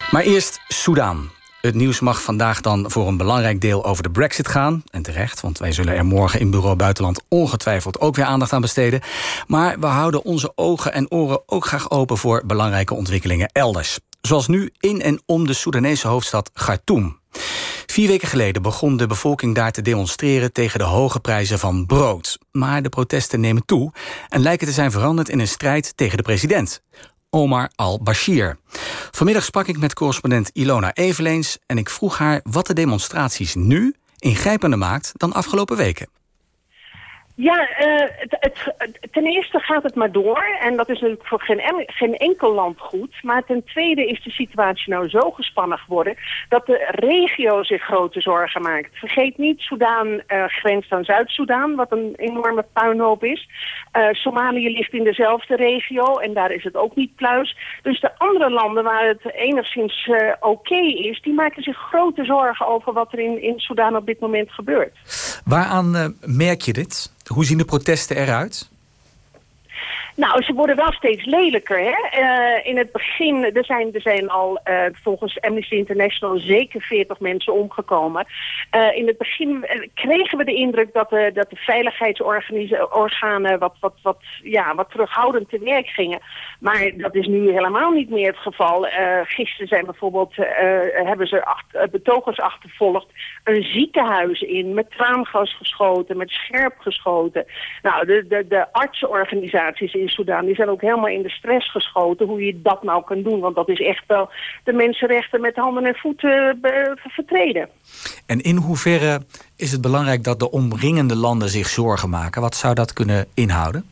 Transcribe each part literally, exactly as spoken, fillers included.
Maar eerst Soedan. Het nieuws mag vandaag dan voor een belangrijk deel over de Brexit gaan. En terecht, want wij zullen er morgen in Bureau Buitenland ongetwijfeld ook weer aandacht aan besteden. Maar we houden onze ogen en oren ook graag open voor belangrijke ontwikkelingen elders. Zoals nu in en om de Soedanese hoofdstad Khartoum. Vier weken geleden begon de bevolking daar te demonstreren tegen de hoge prijzen van brood. Maar de protesten nemen toe en lijken te zijn veranderd in een strijd tegen de president, Omar al-Bashir. Vanmiddag sprak ik met correspondent Ilona Eveleens en ik vroeg haar wat de demonstraties nu ingrijpender maakt dan afgelopen weken. Ja, uh, het, het, het, ten eerste gaat het maar door. En dat is natuurlijk voor geen, geen enkel land goed. Maar ten tweede is de situatie nou zo gespannen geworden dat de regio zich grote zorgen maakt. Vergeet niet, Soedan uh, grenst aan Zuid-Soedan, wat een enorme puinhoop is. Uh, Somalië ligt in dezelfde regio en daar is het ook niet pluis. Dus de andere landen waar het enigszins uh, oké okay is, die maken zich grote zorgen over wat er in, in Soedan op dit moment gebeurt. Waaraan uh, merk je dit? Hoe zien de protesten eruit? Nou, ze worden wel steeds lelijker. Hè? Uh, in het begin, er zijn, er zijn al uh, volgens Amnesty International zeker veertig mensen omgekomen. Uh, in het begin uh, kregen we de indruk dat de, dat de veiligheidsorganen wat, wat, wat, ja, wat terughoudend te werk gingen. Maar dat is nu helemaal niet meer het geval. Uh, gisteren zijn bijvoorbeeld, uh, hebben ze achter, uh, betogers achtervolgd een ziekenhuis in, met traangas geschoten, met scherp geschoten. Nou, de, de, de artsenorganisaties in Soedan, die zijn ook helemaal in de stress geschoten hoe je dat nou kan doen. Want dat is echt wel de mensenrechten met handen en voeten uh, vertreden. En in hoeverre is het belangrijk dat de omringende landen zich zorgen maken? Wat zou dat kunnen inhouden?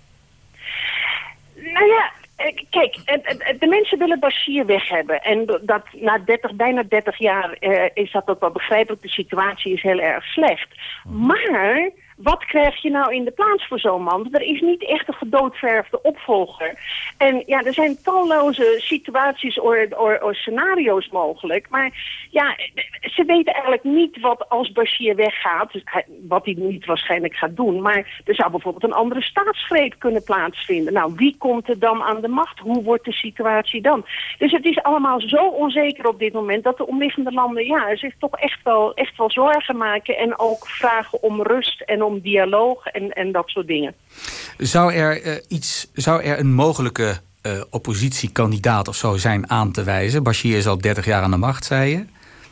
Nou ja, kijk, de mensen willen Bashir weg hebben. En dat na dertig, bijna dertig jaar uh, is dat ook wel begrijpelijk. De situatie is heel erg slecht. Maar wat krijg je nou in de plaats voor zo'n man? Er is niet echt een gedoodverfde opvolger. En ja, er zijn talloze situaties of, of, of scenario's mogelijk. Maar ja, ze weten eigenlijk niet wat als Bashir weggaat, dus hij, wat hij niet waarschijnlijk gaat doen. Maar er zou bijvoorbeeld een andere staatsgreep kunnen plaatsvinden. Nou, wie komt er dan aan de macht? Hoe wordt de situatie dan? Dus het is allemaal zo onzeker op dit moment dat de omliggende landen ja, zich toch echt wel, echt wel zorgen maken en ook vragen om rust en om dialoog en, en dat soort dingen. Zou er, uh, iets, zou er een mogelijke uh, oppositiekandidaat of zo zijn aan te wijzen? Bashir is al dertig jaar aan de macht, zei je.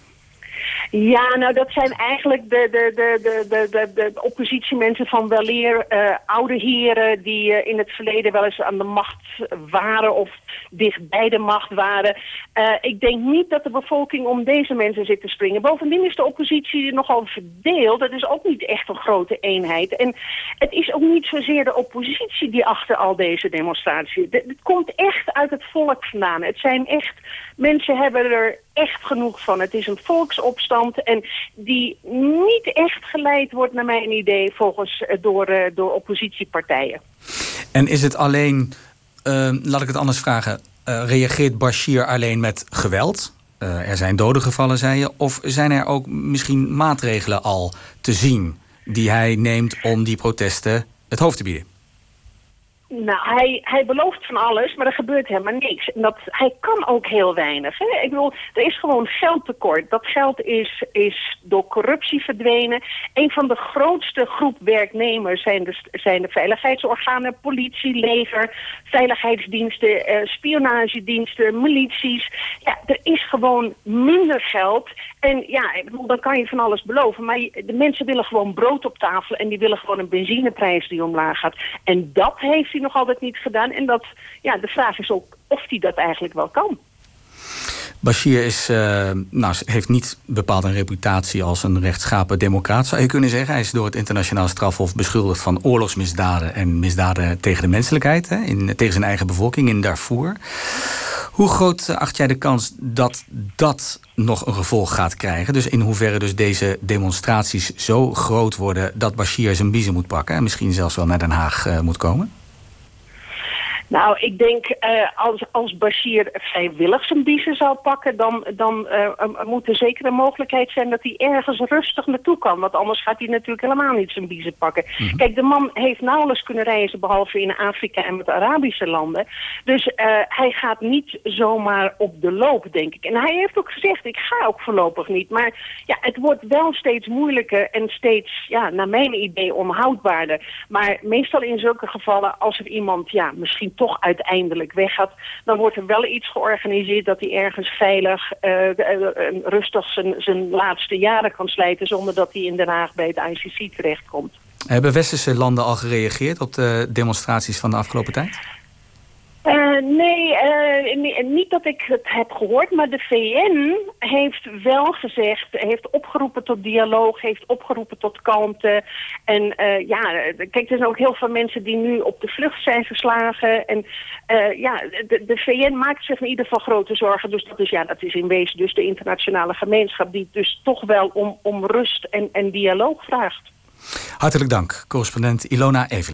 Ja, nou dat zijn eigenlijk de, de, de, de, de, de, de oppositiemensen van weleer, uh, oude heren die uh, in het verleden wel eens aan de macht waren of dicht bij de macht waren. Uh, ik denk niet dat de bevolking om deze mensen zit te springen. Bovendien is de oppositie nogal verdeeld. Dat is ook niet echt een grote eenheid. En het is ook niet zozeer de oppositie die achter al deze demonstraties. Het komt echt uit het volk vandaan. Het zijn echt, mensen hebben er echt genoeg van. Het is een volksopstand en die niet echt geleid wordt, naar mijn idee, volgens door, uh, door oppositiepartijen. En is het alleen, uh, laat ik het anders vragen, uh, reageert Bashir alleen met geweld? Uh, er zijn doden gevallen, zei je. Of zijn er ook misschien maatregelen al te zien die hij neemt om die protesten het hoofd te bieden? Nou, hij, hij belooft van alles, maar er gebeurt helemaal niks. En dat, hij kan ook heel weinig. Hè? Ik bedoel, er is gewoon geldtekort. Dat geld is, is door corruptie verdwenen. Een van de grootste groep werknemers zijn de, zijn de veiligheidsorganen, politie, leger, veiligheidsdiensten, eh, spionagediensten, milities. Ja, er is gewoon minder geld. En ja, ik bedoel, dan kan je van alles beloven. Maar de mensen willen gewoon brood op tafel en die willen gewoon een benzineprijs die omlaag gaat. En dat heeft hij nog altijd niet gedaan. En dat, ja, de vraag is ook of hij dat eigenlijk wel kan. Bashir is, uh, nou, heeft niet bepaald een reputatie als een rechtschapen democraat, zou je kunnen zeggen. Hij is door het internationaal strafhof beschuldigd van oorlogsmisdaden en misdaden tegen de menselijkheid, hè, in, tegen zijn eigen bevolking in Darfur. Hoe groot acht jij de kans dat dat nog een gevolg gaat krijgen? Dus in hoeverre dus deze demonstraties zo groot worden dat Bashir zijn biezen moet pakken en misschien zelfs wel naar Den Haag uh, moet komen? Nou, ik denk uh, als, als Bashir vrijwillig zijn biezen zou pakken, dan, dan uh, uh, moet er zeker een mogelijkheid zijn dat hij ergens rustig naartoe kan. Want anders gaat hij natuurlijk helemaal niet zijn biezen pakken. Mm-hmm. Kijk, de man heeft nauwelijks kunnen reizen, behalve in Afrika en met Arabische landen. Dus uh, hij gaat niet zomaar op de loop, denk ik. En hij heeft ook gezegd, ik ga ook voorlopig niet. Maar ja, het wordt wel steeds moeilijker en steeds, ja, naar mijn idee, onhoudbaarder. Maar meestal in zulke gevallen, als er iemand, ja, misschien toch uiteindelijk weggaat, dan wordt er wel iets georganiseerd dat hij ergens veilig, uh, uh, uh, rustig zijn, zijn laatste jaren kan slijten, zonder dat hij in Den Haag bij het I C C terechtkomt. Hebben westerse landen al gereageerd op de demonstraties van de afgelopen tijd? Uh, nee, uh, nee, niet dat ik het heb gehoord, maar de V N heeft wel gezegd, heeft opgeroepen tot dialoog, heeft opgeroepen tot kalmte. En uh, ja, kijk, er zijn ook heel veel mensen die nu op de vlucht zijn verslagen. En uh, ja, de, de V N maakt zich in ieder geval grote zorgen. Dus dat is, ja, dat is in wezen dus de internationale gemeenschap die dus toch wel om, om rust en, en dialoog vraagt. Hartelijk dank, correspondent Ilona Evelien.